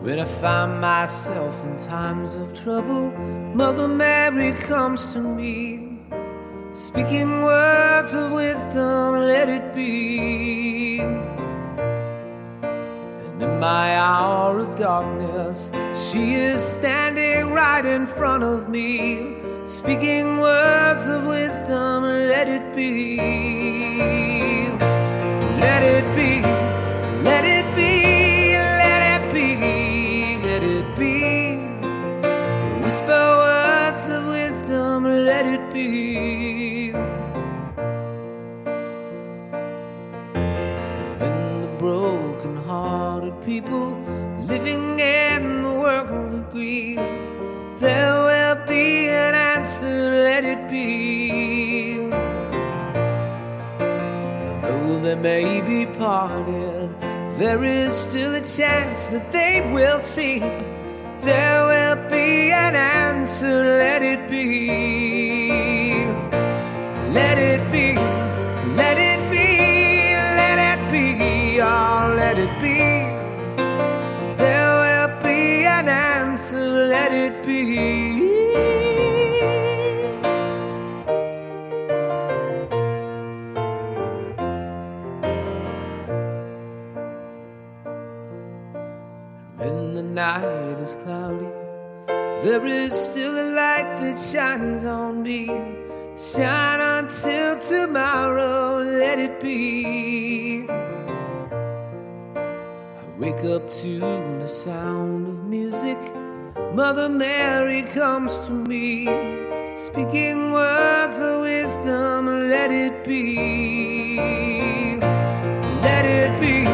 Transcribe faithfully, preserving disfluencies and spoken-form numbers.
When I find myself in times of trouble, Mother Mary comes to me, speaking words of wisdom, let it be. And in my hour of darkness, she is standing right in front of me, speaking words of wisdom, let it be. Let it be, let it be, let it be, let it be. Whisper words of wisdom, let it be. When the broken-hearted people living in the world agree, there will be an answer, let it be. For though they may be parted, there is still a chance that they will see. There will be an answer, let it be. Let it be, let it be, let it be, oh, let it be. There will be an answer, let it be. When the night is cloudy, there is still a light that shines on me. Shine until tomorrow, let it be. I wake up to the sound of music. Mother Mary comes to me, speaking words of wisdom, let it be. Let it be.